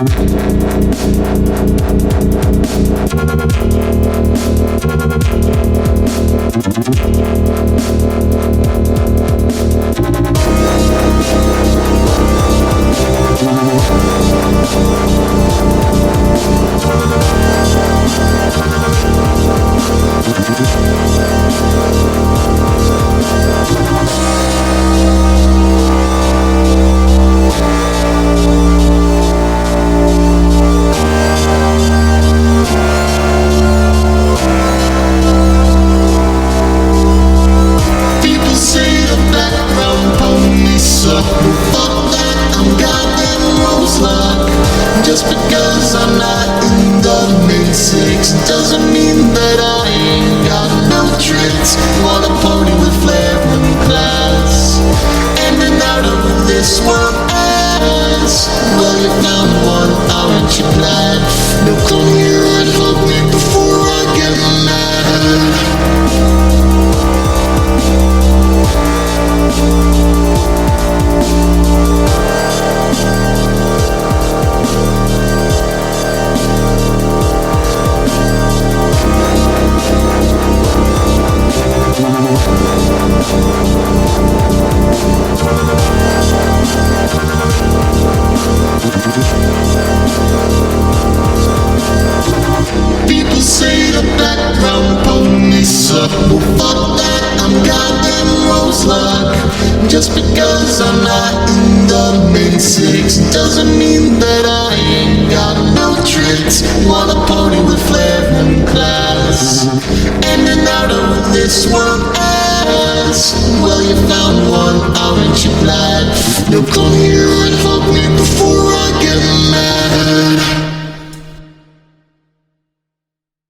Just because I'm not in the mid-six doesn't mean that I ain't got no tricks. Wanna party with flair and class, in and out of this world ass. Well, you found one, aren't you glad? Now come here and hug me before I get mad. People say the background police suck. Well, fuck that, I'm goddamn rose luck. Just because I'm not in the mid-six doesn't mean that I ain't got no tricks. Wanna party with flair and class, in and out of this world ass. Well, you found one, aren't you glad? Now come here and hug me before